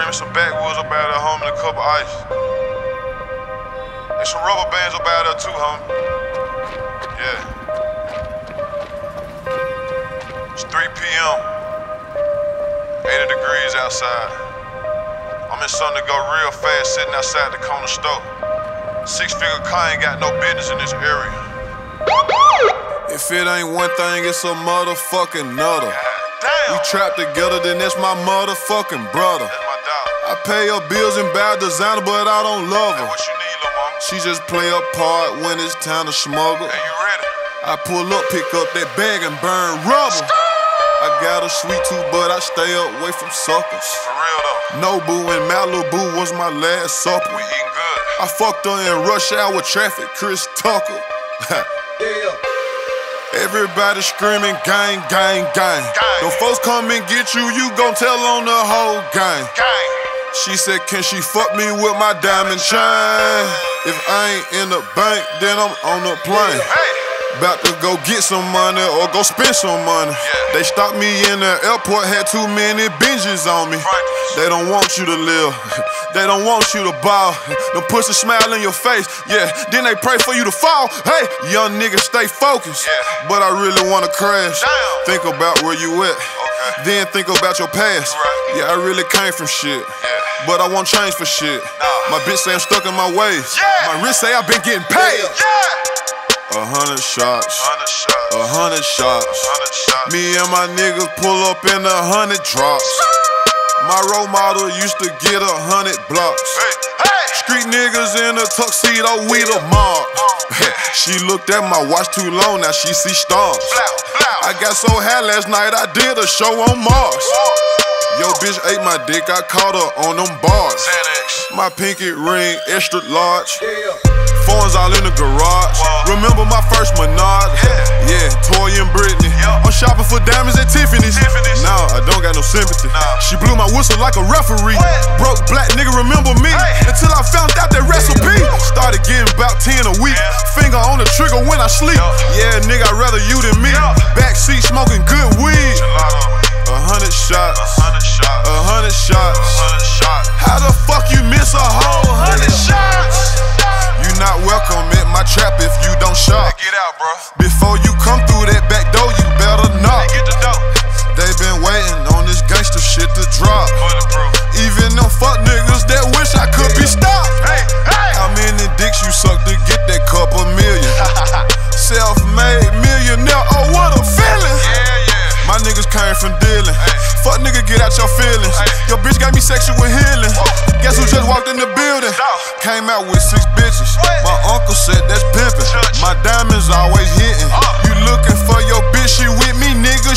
me some backwoods up out there, homie, and a cup of ice. There's some rubber bands up out there too, homie. Yeah. It's 3 p.m. 80 degrees outside. I'm in something to go real fast sitting outside the corner store. 6-figure car ain't got no business in this area. If it ain't one thing, it's a motherfucking nutter. We trap together, then that's my motherfucking brother. That's my dog. I pay her bills and buy designer, but I don't love her. Hey, what you need, lil' mama? She just play a part when it's time to smuggle. Hey, you ready? I pull up, pick up that bag and burn rubber. I got a sweet tooth, but I stay away from suckers. For real though. Nobu and Malibu was my last supper. We eating good. I fucked her in rush hour traffic, Chris Tucker. Yeah. Everybody screaming gang, gang, gang. Them folks come and get you, you gon' tell on the whole gang. She said, can she fuck me with my diamond chain? If I ain't in the bank, then I'm on the plane. About to go get some money or go spend some money. They stopped me in the airport, had too many binges on me. They don't want you to live, they don't want you to ball. Them pussy smile in your face, yeah, then they pray for you to fall. Hey, young nigga, stay focused, but I really wanna crash. Think about where you at, then think about your past. Yeah, I really came from shit, but I won't change for shit. My bitch say I'm stuck in my ways, my wrist say I've been getting paid. 100 shots, 100 shots. Me and my niggas pull up in 100 drops. My role model used to get 100 blocks. Street niggas in a tuxedo, we the mob. She looked at my watch too long, now she see stars. I got so high last night, I did a show on Mars. Yo, bitch ate my dick, I caught her on them bars. My pinky ring, extra large. Phones all in the garage. Remember my first Menard? Yeah, Toy and Britney. I'm shopping for diamonds at Tiffany's. Nah, I don't got no sympathy. She blew my whistle like a referee. Broke black nigga, remember me? Until I found out that recipe. Started getting about 10 a week. Finger on the trigger when I sleep. Yeah, nigga, I'd rather you than me. Backseat smoking good weed. 100 shots. 100 shots. How the fuck you miss a whole 100 shots? You not welcome at my trap if you don't shop. Get out, bro. Before you come through that back door, you better knock. Get the dope. They been waiting on this gangster shit to drop. Even them fuck niggas that wish I could be stopped. How many dicks you suck to get that couple million? Self-made millionaire, oh what a feeling. My niggas came from dealing. Fuck nigga, get out your feelings. Your bitch got me sexual healing. Guess who just walked in the building? Came out with 6 bitches. My uncle said that's pimpin'. My diamonds always hitting. You looking for your bitch, she with me, nigga.